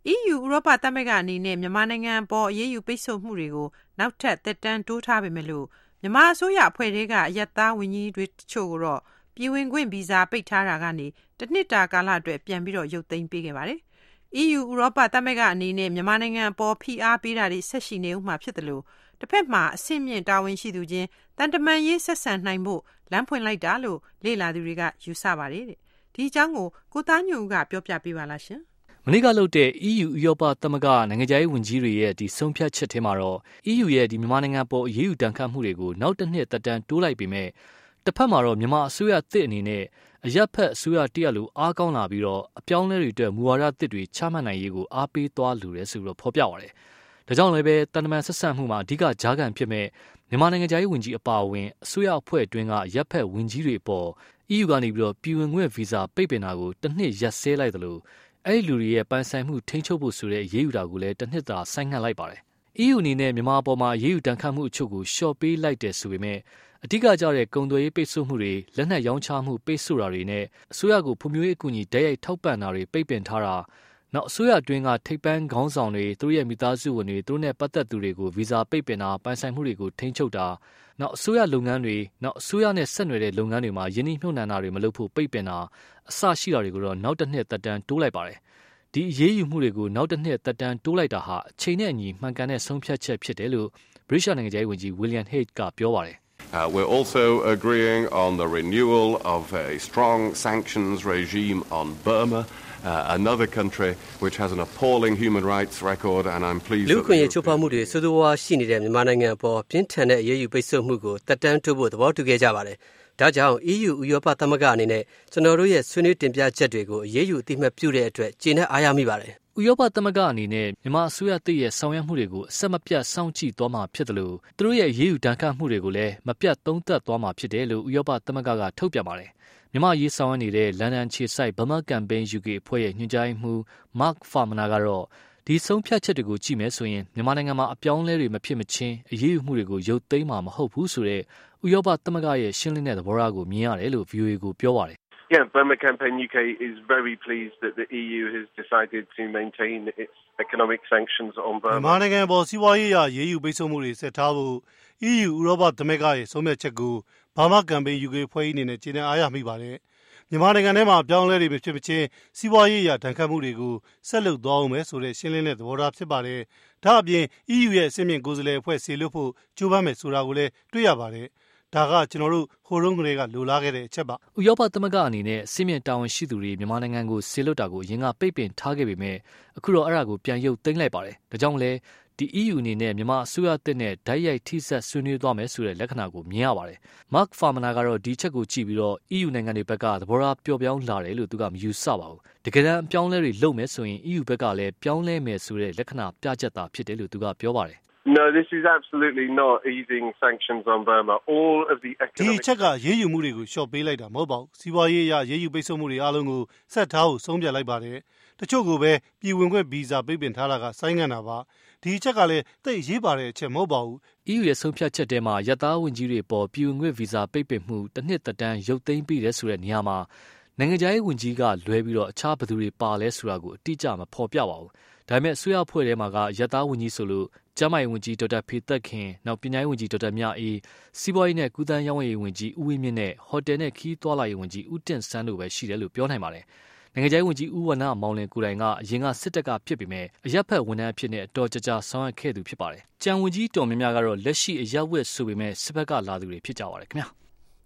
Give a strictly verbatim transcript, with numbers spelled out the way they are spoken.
E U ဥရောပသမဂ္ဂအနေနဲ့မြန်မာနိုင်ငံပေါ်အရေးယူပိတ်ဆို့မှုတွေကိုနောက်ထပ်သက်တမ်းတိုးထားပေမဲ့လို့မြန်မာအစိုးရအဖွဲ့တွေကအယက်သားဝန်ကြီးတွေတချို့ကိုတော့ပြည်ဝင်ခွင့်ဗီဇာပိတ်ထားတာကနေတစ်နှစ်တာကာလအတွက်ပြန်ပြီးတော့ရုပ်သိမ်းပေးခဲ့ပါတယ်။ E U ဥရောပသမဂ္ဂအနေနဲ့မြန်မာနိုင်ငံပေါ်ဖိအားပေးတာတွေဆက်ရှိနေဦးမှာဖြစ်တယ်လို့တစ်ဖက်မှာအဆင့်မြင့်တာဝန်ရှိသူချင်းတန်တမန်ရေးဆက်ဆံနိုင်ဖို့လမ်းဖွင့်လိုက်တာလို့လေ့လာသူတွေကယူဆပါတယ်တဲ့။ဒီအကြောင်းကိုကိုသားညွန့်ကပြောပြပေးပါလားရှင်။မနေ့ကလုပ်တဲ့ E U ဥရောပသမဂ္ဂနိုင်ငံခြားရေးဝန်ကြီးတွေရဲ့ဒီဆုံးဖြတ်ချက်ထဲမှာတော့ E U ရဲ့ဒီမြန်မာနိုင်ငံပေါ်အရေးယူတန်ခတ်မှုတွေကိုနောက်တစ်နှစ်သက်တမ်းတိုးလိုက်ပေမဲ့တစ်ဖက်မှာတော့မြန်မာအစိုးရသစ်အနေနဲ့အရက်ဖက်အစိုးရတရက်လိုအားကောင်းလာပြီးတော့အပြောင်းလဲတွေအတွက်မူဝါဒသစ်တွေချမှတ်နိုင်ရေးကိုအားပေးသွားလိုတယ်ဆိုပြီးတော့ဖော်ပြပါတယ်။ဒါကြောင့်လည်းပဲတန်တမန်ဆက်ဆံမှုမှာအဓိကကြားခံဖြစ်မဲ့မြန်မာနိုင်ငံခြားရေးဝန်ကြီးအပါအဝင်အစိုးရအဖွဲ့အတွင်းကအရက်ဖက်ဝန်ကြီးတွေပေါ် E U ကနေပြီးတော့ပြည်ဝင်ခွင့်ဗီဇာပိတ်ပင်တာကိုတစ်နှစ်ရပ်စဲလိုက်တယ်လို့အဲ့ဒီလူတွေရဲ့ပိုင်ဆိုင်မှုထိန်းချုပ်ဖို့ဆိုတဲ့ရေးယူတာကိုလည်းတစ်နှစ်သာဆိုင်းငံ့လိုက်ပါတယ်။ E U အနေနဲ့မြန်မာအပေါ်မှာရေးယူတန်ခတ်မှုအချို့ကိုလျှော့ပေးလိုက်တယ်ဆိုပေမဲ့အဓိကကျတဲ့ကုန်သွယ်ရေးပိတ်ဆို့မှုတွေလက်နက်ရောင်းချမှုပိတ်ဆို့တာတွေနဲ့အစိုးရကိုဖွံ့ဖြိုးရေးအကူအညီတိုက်ရိုက်ထောက်ပံ့တာတွေပိတ်ပင်ထားတာနောက်အစိုးရအတွင်းကထိပ်ပန်းခေါင်းဆောင်တွေသူတို့ရဲ့မိသားစုဝင်တွေသူတို့နဲ့ပတ်သက်သူတွေကိုဗီဇာပိတ်ပင်တာပိုင်ဆိုင်မှုတွေကိုထိန်းချုပ်တာနောက်အစိုးရလုပ်ငန်းတွေနောက်အစိုးရနဲ့ဆက်နွယ်တဲ့လုပ်ငန်းတွေမှာယင်းနှိမ့်နှံ့တာတွေမလုပ်ဖို့ပိတ်ပင်တာအစရှိတာတွေကိုတော့နောက်တစ်နှစ်သက်တမ်းတိုးလိုက်ပါတယ်ဒီအရေးယူမှုတွေကိုနောက်တစ်နှစ်သက်တမ်းတိုးလိုက်တာဟာအချိန်နဲ့အညီမှန်ကန်တဲ့ဆုံးဖြတ်ချက်ဖြစ်တယ်လို့ဗြိတိန်နိုင်ငံခြားရေးဝန်ကြီး William Hague ကပြောပါတယ် Uh, we're also agreeing on the renewal of a strong sanctions regime on Burma, uh, another country which has an appalling human rights record, and I'm pleased that... လူ့ခွင့်ရေးချိုးဖောက်မှုတွေဆိုးဆိုးဝါးရှိနေတဲ့မြန်မာနိုင်ငံအပေါ်ပြင်းထန်တဲ့အရေးယူပိတ်ဆို့မှုကိုတက်တန်းတိုးဖို့သဘောတူခဲ့ကြပါတယ်။ဒါကြောင့် E U ဥရောပသမဂ္ဂအနေနဲ့ကျွန်တော်တို့ရဲ့ဆွေးနွေးတင်ပြချက်တွေကိုအရေးယူအသိမှတ်ပြုတဲ့အတွက်ကျေနပ်အားရမိပါတယ်။ဥရောပသမဂ္ဂအနေနဲ့မြန်မာအစိုးရတည်ရဲ့ဆောင်ရွက်မှုတွေကိုအဆက်မပြတ်စောင့်ကြည့်သွားမှာဖြစ်တယ်လို့သူတို့ရဲ့ရေးယူတန်ခတ်မှုတွေကိုလည်းမပြတ်သုံးသပ်သွားမှာဖြစ်တယ်လို့ဥရောပသမဂ္ဂကထုတ်ပြန်ပါတယ်။မြန်မာရေးဆောင်ရွက်နေတဲ့လန်ဒန်ခြေစိုက် Burma Campaign U K အဖွဲ့ရဲ့ညွှန်ကြားရေးမှူး Mark Farmaner ကတော့ဒီဆုံးဖြတ်ချက်တွေကိုကြည့်မယ်ဆိုရင်မြန်မာနိုင်ငံမှာအပြောင်းအလဲတွေမဖြစ်မချင်းအရေးယူမှုတွေကိုရုပ်သိမ်းမှာမဟုတ်ဘူးဆိုတဲ့ဥရောပသမဂ္ဂရဲ့ရှင်းလင်းတဲ့သဘောထားကိုမြင်ရတယ်လို့ V O A ကိုပြောပါတယ် Yeah, Burma Campaign U K is very pleased that the E U has decided to maintain its economic sanctions on Burma. မြန်မာနိုင်ငံပေါ်စီးပွားရေးအရေးယူပိတ်ဆို့မှုတွေဆက်ထားဖို့ E U ဥရောပသမဂ္ဂရဲ့ဆုံးဖြတ်ချက်ကို Burma Campaign U K ဖွဲ့အနေနဲ့ကျေနပ်အားရမိပါတယ်။မြန်မာနိုင်ငံထဲမှာပြောင်းလဲတွေမဖြစ်မချင်းစီးပွားရေးအရာတန်ခတ်မှုတွေကိုဆက်လုပ်သွားအောင်မယ်ဆိုတဲ့ရှင်းလင်းတဲ့သဘောထားဖြစ်ပါတယ်။ဒါအပြင် E U ရဲ့အစည်းအဝေးကိုယ်စားလှယ်အဖွဲ့ဆေလွတ်ဖို့ကြိုးပမ်းမယ်ဆိုတာကိုလည်းတွေ့ရပါတယ်။ဒါကကျွန်တော်တို့ဟိုတုန်းကလေးကလိုလားခဲ့တဲ့အချက်ပါဥရောပသမဂ္ဂအနေနဲ့အစည်းအဝေးတာဝန်ရှိသူတွေမြန်မာနိုင်ငံကိုဆေလွတ်တာကိုအရင်ကပိတ်ပင်ထားခဲ့ပေမဲ့အခုတော့အဲ့ဒါကိုပြန်ရုပ်သိမ်းလိုက်ပါတယ်ဒါကြောင့်လဲဒီ E U အနေနဲ့မြန်မာအစိုးရတပ်နဲ့ဓာတ်ရိုက်ထိစပ်ဆွေးနွေးသွားမယ်ဆိုတဲ့လက္ခဏာကိုမြင်ရပါတယ် Mark Farmaner ကတော့ဒီချက်ကိုကြည့်ပြီးတော့ E U နိုင်ငံတွေဘက်ကသဘောထားပျော့ပြောင်းလာတယ်လို့သူကမယူဆပါဘူးတကယ်တမ်းအပြောင်းလဲတွေလုပ်မယ်ဆိုရင် E U ဘက်ကလည်းပြောင်းလဲမယ်ဆိုတဲ့လက္ခဏာပြချက်သာဖြစ်တယ်လို့သူကပြောပါတယ် No, this is absolutely not easing sanctions on Burma. All of the economic... ဒီချက်ကရေးယူမှုတွေကိုလျှော့ပေးလိုက်တာမဟုတ်ပါဘူး။စီးပွားရေးအရရေးယူပိတ်ဆို့မှုတွေအားလုံးကိုဆက်ထားဖို့ဆုံးဖြတ်လိုက်ပါတယ်။တချို့ကိုပဲပြည်ဝင်ခွင့်ဗီဇာပိတ်ပင်ထားတာကဆိုင်းငံ့တာပါ။ဒီချက်ကလည်းတိတ်ရေးပါတဲ့အချက်မဟုတ်ပါဘူး။ E U ရဲ့ဆုံးဖြတ်ချက်ထဲမှာရပ်သားဝင်ကြီးတွေပေါ်ပြည်ဝင်ခွင့်ဗီဇာပိတ်ပင်မှုတစ်နှစ်သက်တမ်းရုပ်သိမ်းပြီးတဲ့ဆိုတဲ့နေရာမှာနိုင်ငံခြားရေးဝန်ကြီးကလွဲပြီးတော့အခြားဘယ်သူတွေပါလဲဆိုတာကိုအတိအကျမဖော်ပြပါဘူး။ဒါပေမဲ့အစိုးရအဖွဲ့ထဲမှာကရပ်သားဝန်ကြီးဆိုလို့ကျန်းမာရေးဝန်ကြီးဒေါက်တာဖေသက်ခင်နောက်ပညာရေးဝန်ကြီးဒေါက်တာမြအေးစီးပွားရေးနဲ့ကုသန်းရောင်းဝယ်ရေးဝန်ကြီးဦးဝင်းမြင့်နဲ့ဟိုတယ်နဲ့ခီးသွားလာရေးဝန်ကြီးဦးတင့်ဆန်းတို့ပဲရှိတယ်လို့ပြောနိုင်ပါတယ်။နိုင်ငံခြားရေးဝန်ကြီးဦးဝဏ္ဏမောင်လင်ကိုယ်တိုင်ကအရင်ကစစ်တပ်ကဖြစ်ပေမဲ့အရက်ဖက်ဝန်ထမ်းအဖြစ်နဲ့အတော်ကြာကြာဆောင်ရွက်ခဲ့သူဖြစ်ပါတယ်။ကြံဝန်ကြီးတော်များများကတော့လက်ရှိအရက်ဝက်ဆိုပေမဲ့စစ်ဘက်ကလာသူတွေဖြစ်ကြပါတယ်ခင်ဗျာ။